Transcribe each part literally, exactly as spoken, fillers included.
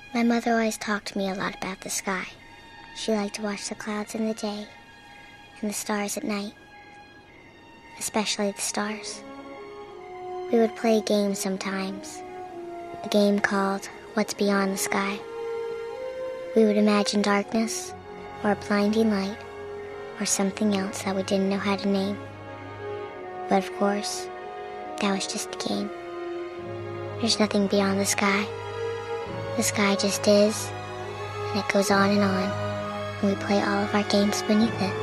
My mother always talked to me a lot about the sky. She liked to watch the clouds in the day and the stars at night, especially the stars. We would play a game sometimes, a game called What's Beyond the Sky. We would imagine darkness, or a blinding light, or something else that we didn't know how to name. But of course, that was just a game. There's nothing beyond the sky. The sky just is, and it goes on and on, and we play all of our games beneath it.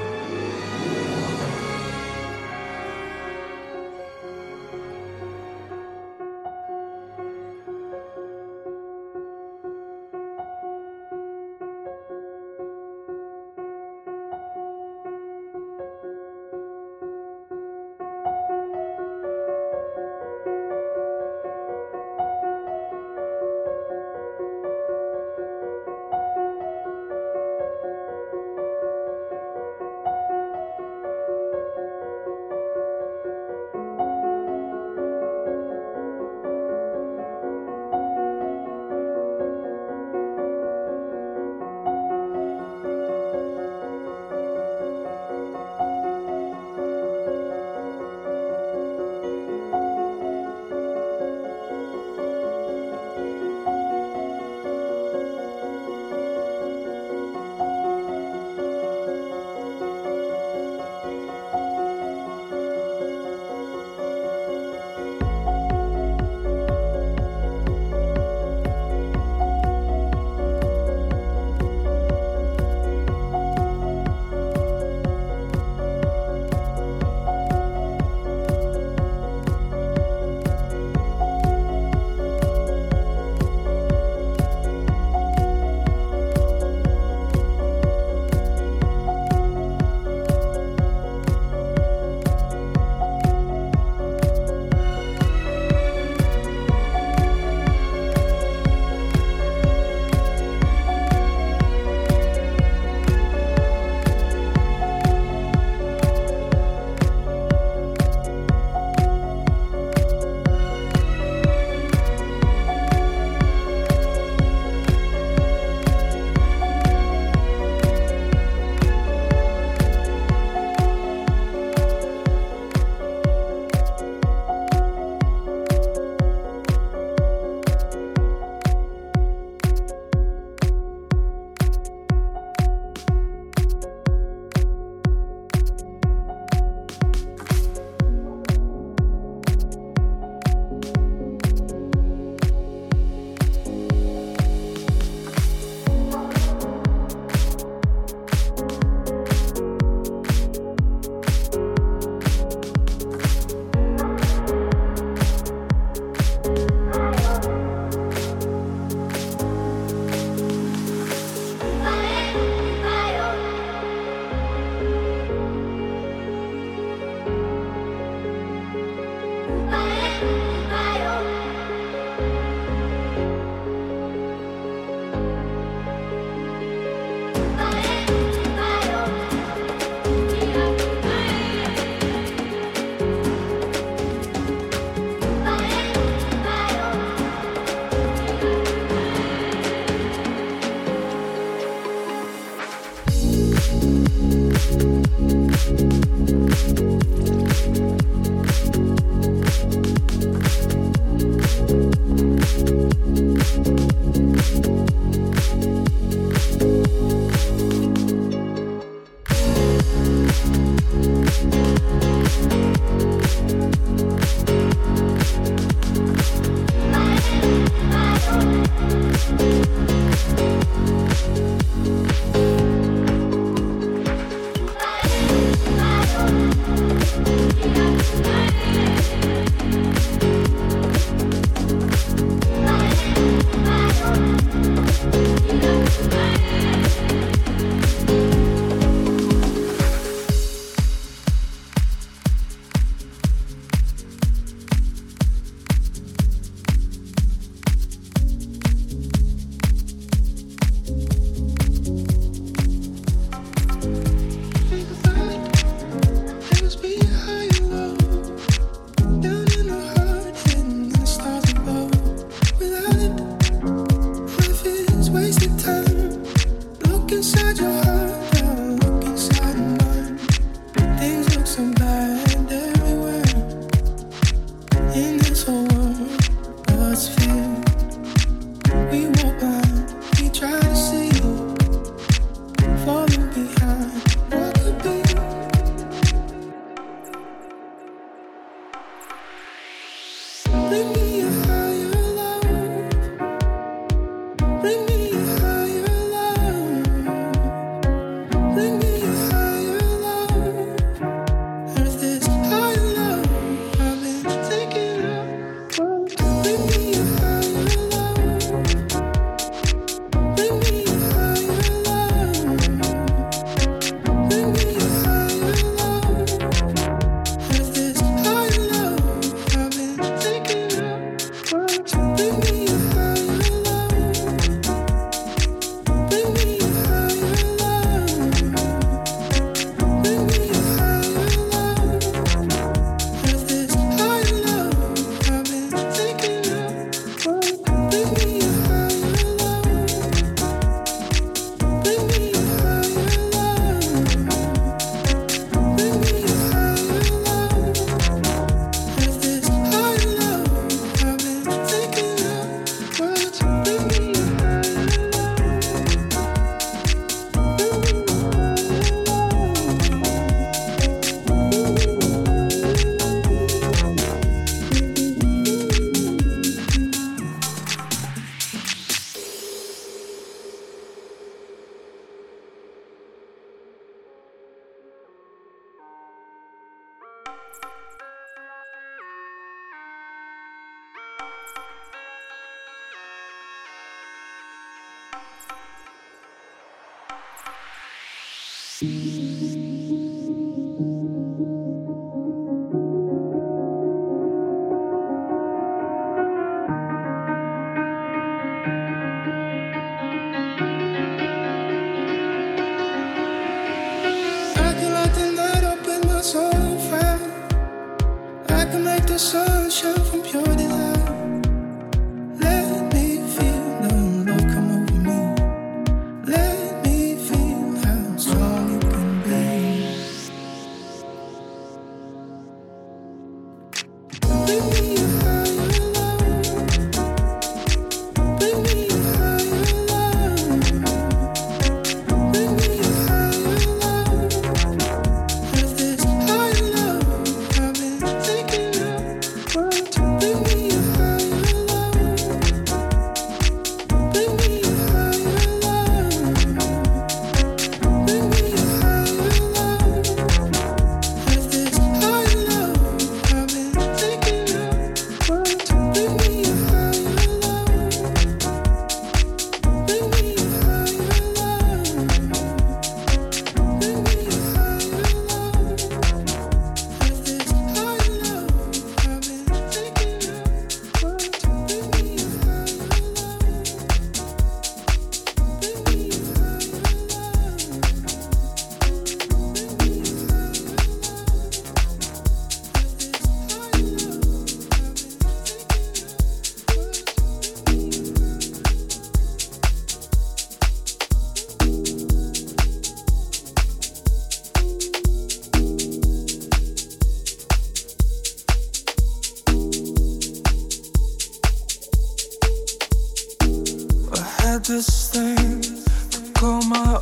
This thing to call my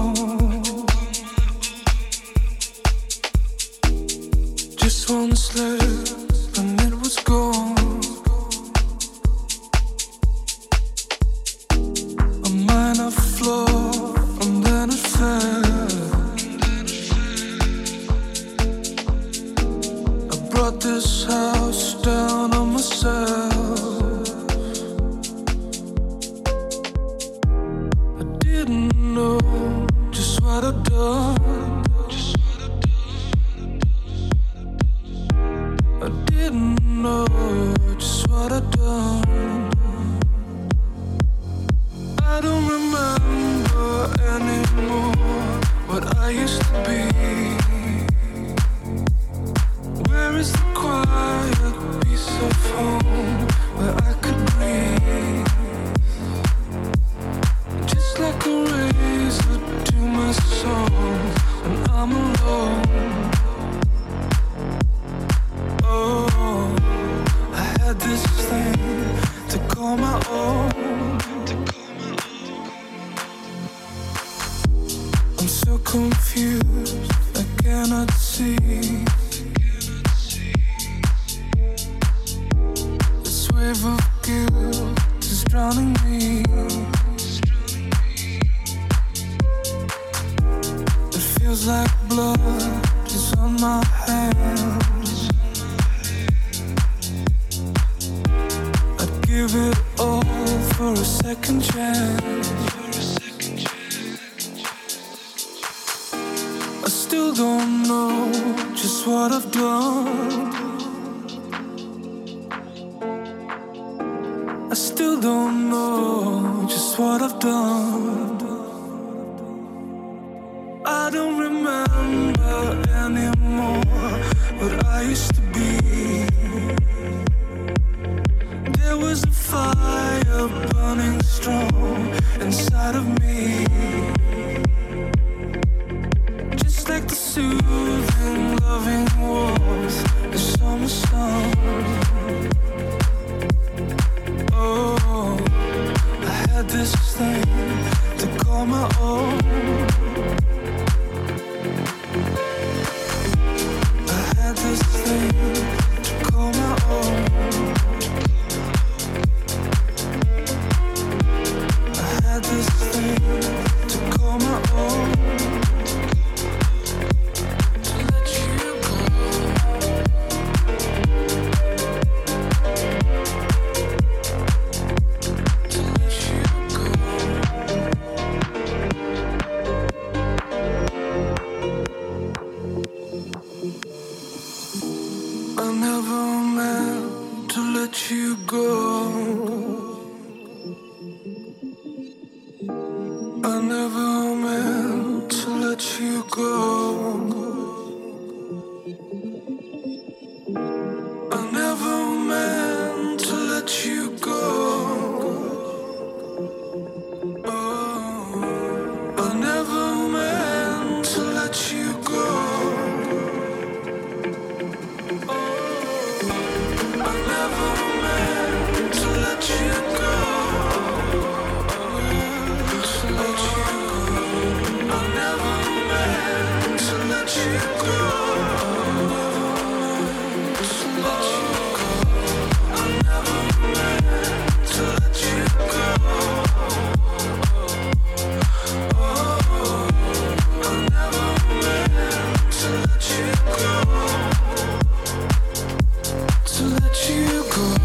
own. Just one slip and it was gone. A minor flaw and then it fell. I brought this house down on myself. What I've done, just what I've done. call my own. I'm so confused, I cannot see. This wave of guilt is drowning me. It feels like blood is on my hands. I'd give it all for a second chance. I still don't know just what I've done. I still don't know just what I've done. I don't remember anymore what I used to be. There was a fire burning strong inside of me, just like the soothing, loving warmth of summer sun. Oh, I had this thing to call my own. I had this thing to call my own. I had this thing to call my own. You go. I never meant to let you go. I never meant to let you go. Oh, I never meant to let you go. Oh, I never to let you go, to let you go. I never meant to let you go. To let you go. I never meant to let you go. Oh, I never meant to let you go. To let you go.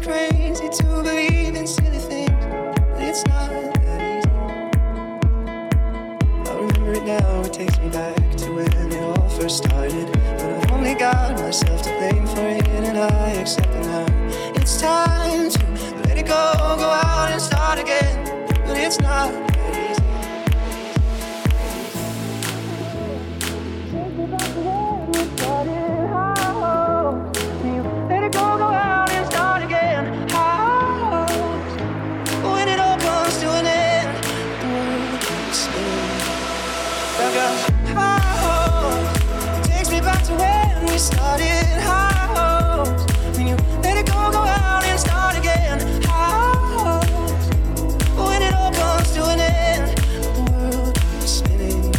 crazy to believe in silly things, but it's not that easy. I remember it now, it takes me back to when it all first started. But I've only got myself to blame for it, and I accept it now. It's time to let it go, go out and start again, but it's not that easy. Take me back to when we started. How can you let it go, go out and start again? How, when it all comes to an end, the world keeps spinning. How, it takes me back to when we started. How, when you let it go, go out and start again. How, when it all comes to an end, the world keeps spinning.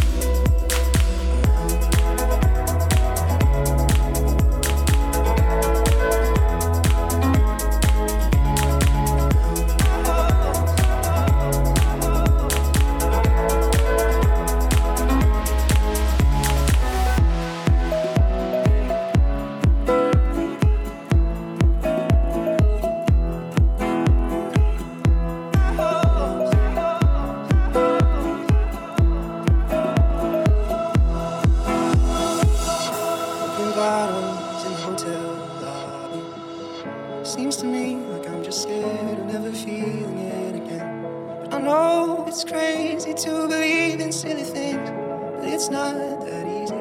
Bottles in the hotel lobby. Seems to me like I'm just scared of never feeling it again. But I know it's crazy to believe in silly things, but it's not that easy.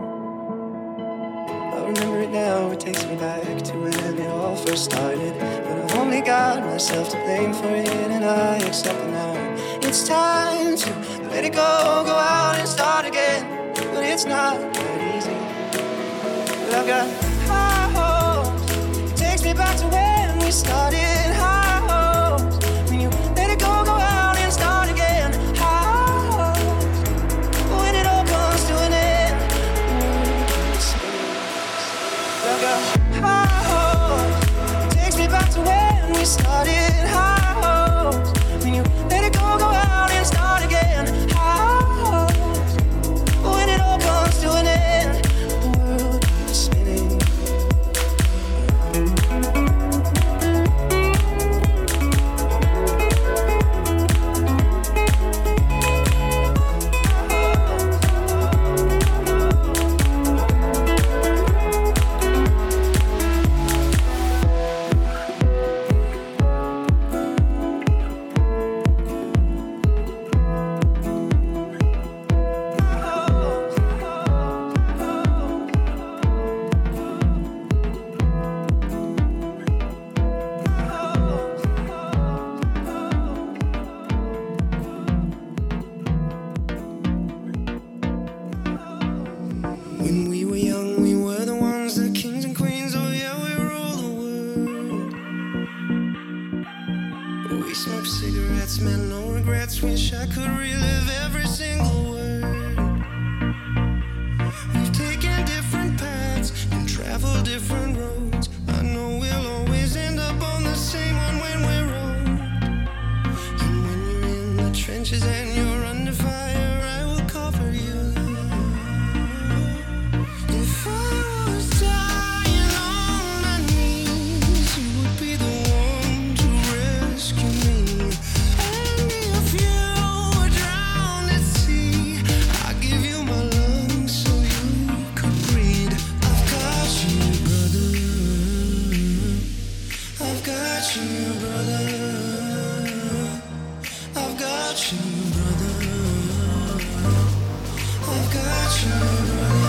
I remember it now, it takes me back to when it all first started. But I've only got myself to blame for it, and I accept it now. It's time to let it go, go out and start again, but it's not that easy. I've got high hopes. It takes me back to when we started. High hopes. When you let it go, go out and start again. High hopes. When it all comes to an end, I've got high hopes. It takes me back to when we started. High hopes. When you let it go, go out and start again. High hopes. When it all comes to an end, the world spinning. When we were young, we were the ones, the kings and queens. Oh yeah, we rule the world. We smoked cigarettes, man, no regrets. Wish I could relive every single word. We've taken different paths and traveled different roads. I know we'll always end up on the same one when we're old. And when you're in the trenches and you're under fire, I will cover you. If I was dying on my knees, you would be the one to rescue me. And if you were drowned at sea, I'd give you my lungs so you could breathe. I've got you, brother. I've got you, brother. I've got you, brother. I've got you, brother.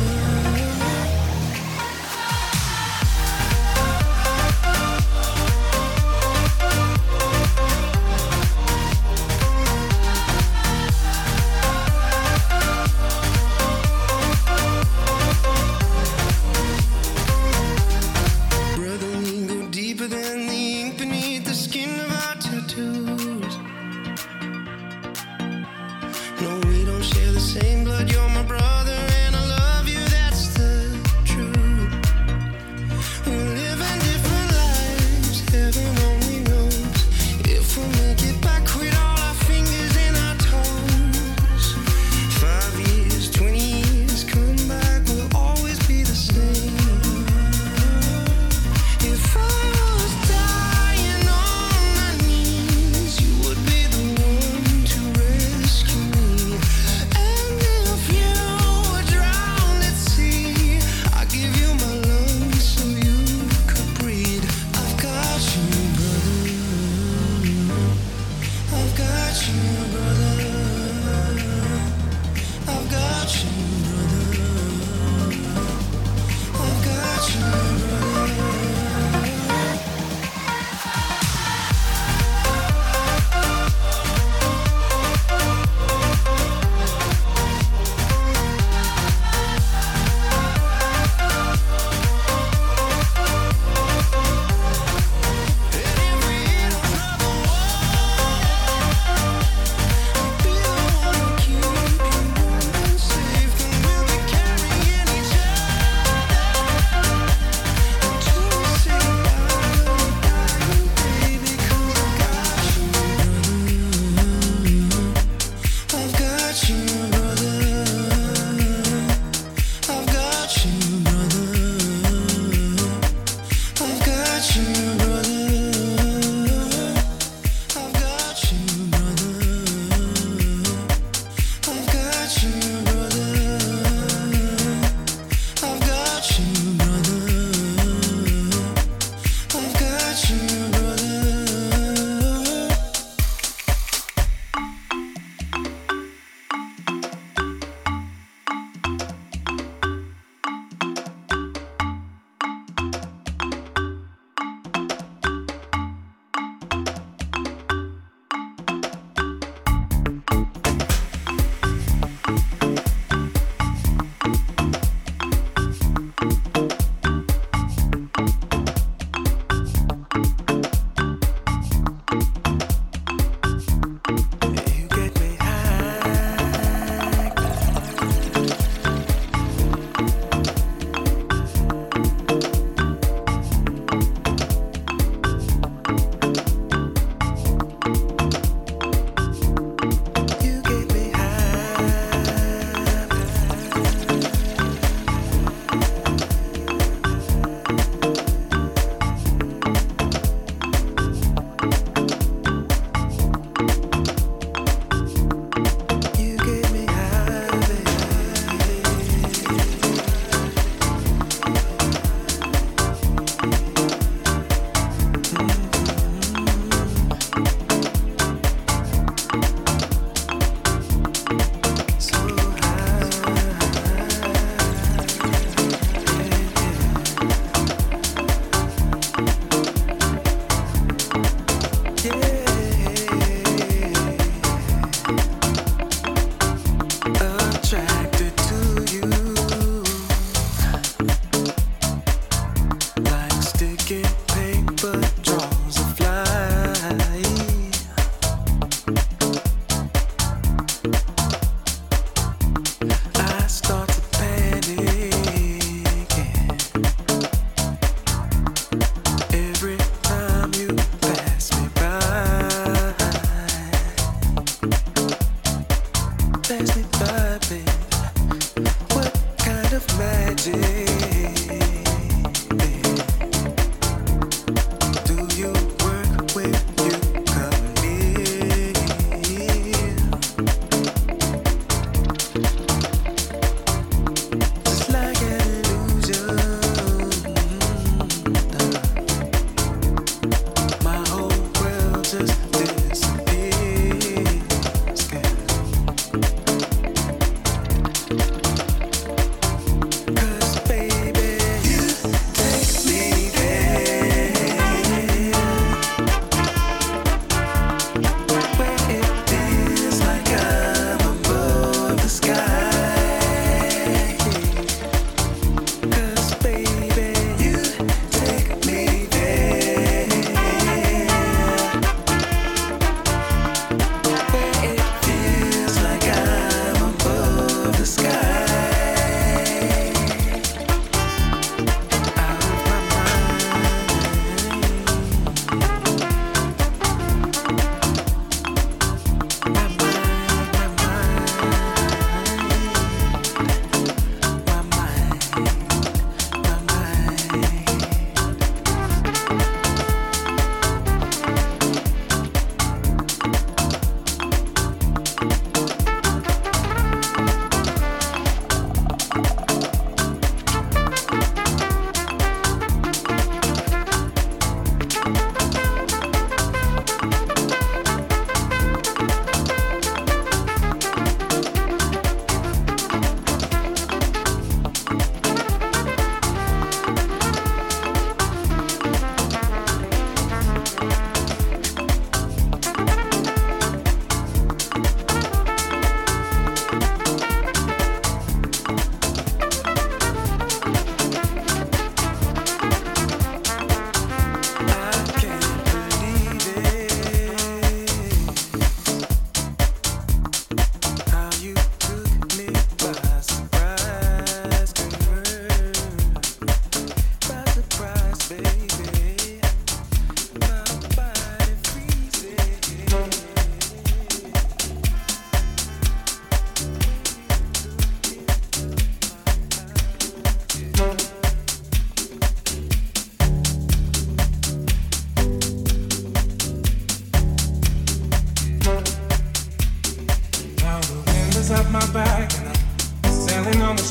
Brother, we go deeper than the ink beneath the skin of our tattoos.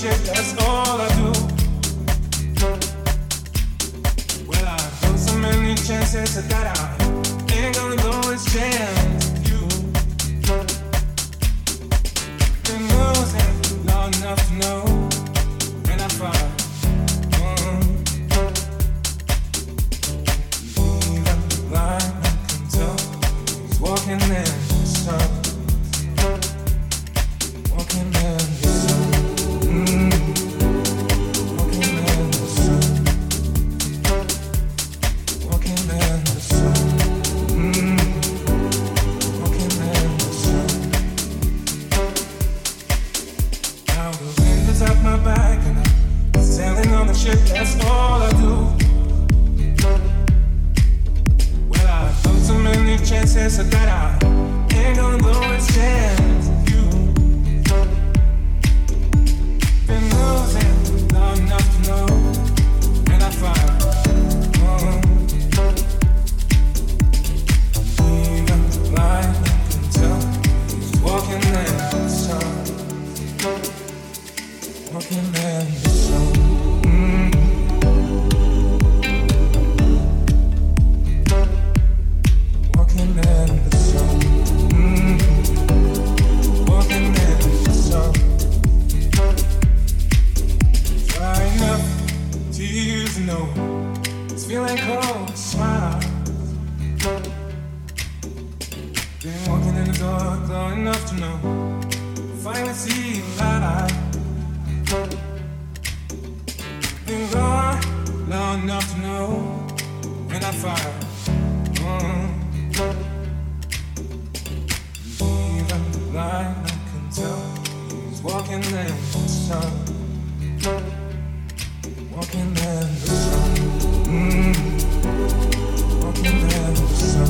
shit, that's all I do. Well, I took so many chances that I ain't gonna blow this chance. You been losing long enough to know when I fall. Mm. Even the blind man can tell he's walking in the sun. Walking in the sun. Mm. Walking in the sun. Walking in the sun. Mm. Walking in the sun. Now the wind is at my back and I'm sailing on the ship, that's all I do. Well, I took so many chances that I ain't gonna blow this chance. You been losing long enough to know when I fall. Mm. Even the blind man can tell he's walking in the sun. Walking in the sun. Mm. Walking in the sun. Mm. Walking in the sun. Dry enough tears to know it's feeling cold, smile. Been walking in the dark long enough to know finally see light. Been gone long enough to know when I fire. Mm. Even the blind man can tell he's walking in the sun. Walking in the sun. Mm. Walking in the sun.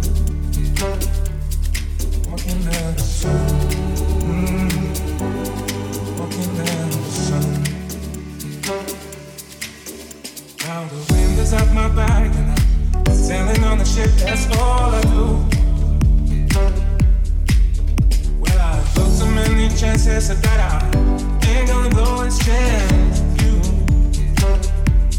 Walking in the sun. Mm. Walking in the sun. Now the wind is at my back and I'm sailing on the ship, that's all I do. Well, I took so many chances that I ain't gonna blow this chance. You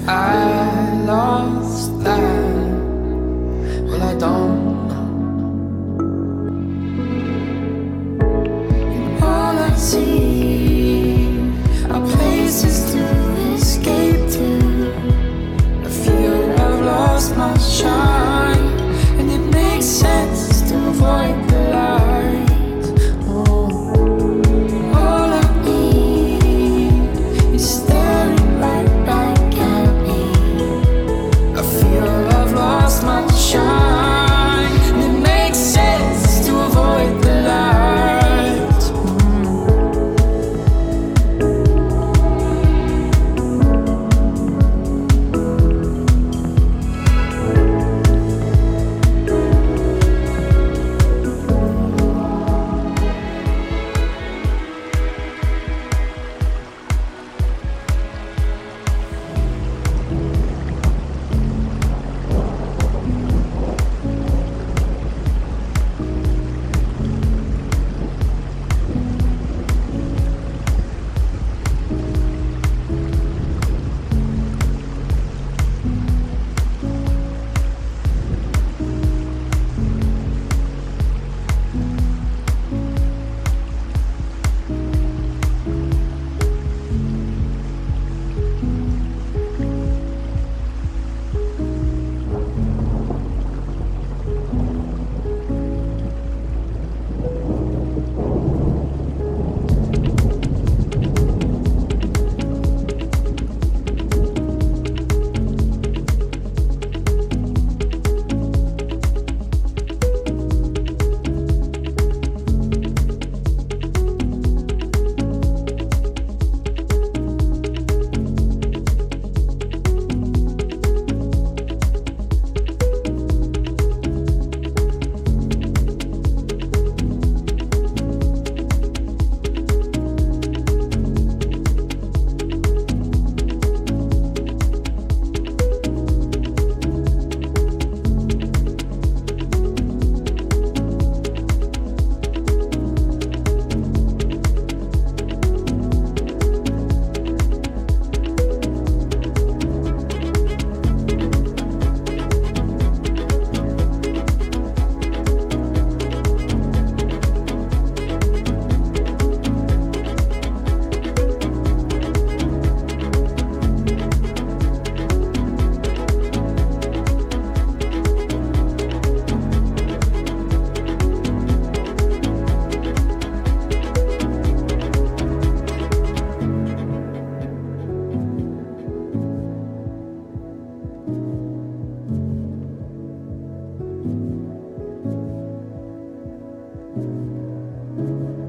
I lost that. Well, I don't know. And all I see are places to escape to. I feel I've lost my shine, and it makes sense to avoid the light. Oh. All I need is staring right back at me. I feel I've lost my shine, and it makes sense to avoid the light.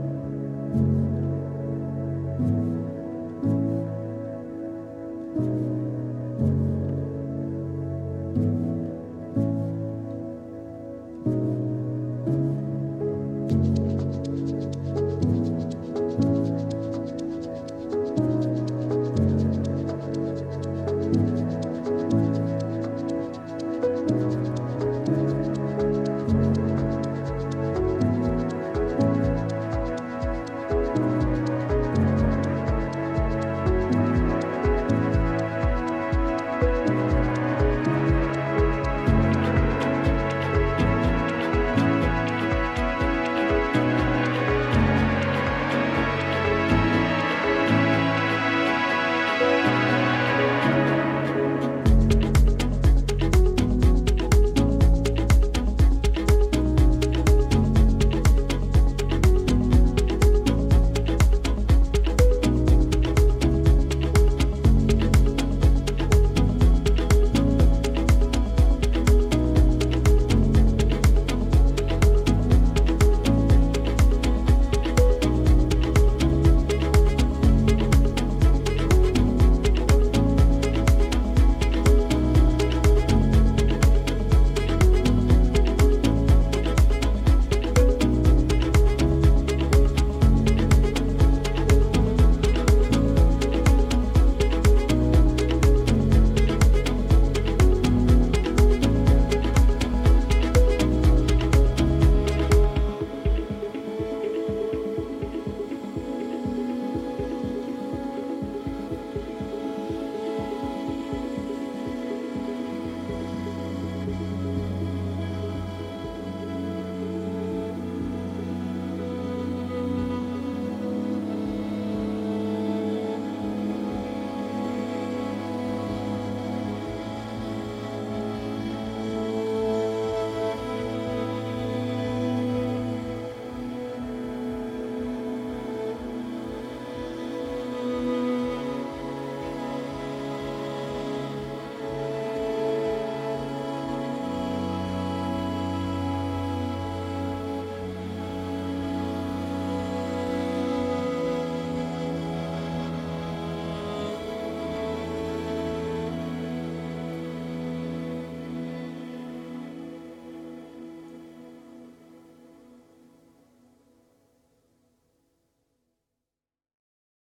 you